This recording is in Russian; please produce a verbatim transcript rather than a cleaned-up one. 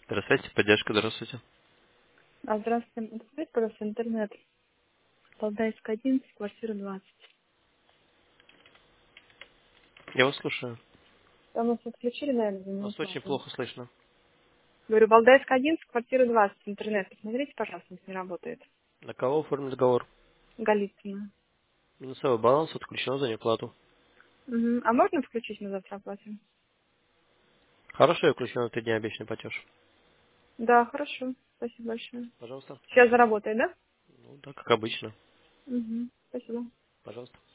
Здравствуйте, поддержка, здравствуйте. А, здравствуйте. Открыть, пожалуйста, интернет. Валдайская, одиннадцать, квартира двадцать. Я вас слушаю. Там нас отключили, наверное, за Вас минут очень назад. плохо слышно. Говорю, Валдайская, одиннадцать, квартира двадцать. Интернет. Посмотрите, пожалуйста, если не работает. На кого оформлен договор? Голицына. Минусовой баланс отключен за неуплату. Угу. А можно включить, мы завтра оплатим? Хорошо, я включен на три дня обещанный платеж. Да, хорошо. Спасибо большое. Пожалуйста. Сейчас заработает, да? Ну да, как обычно. Угу. Спасибо. Пожалуйста.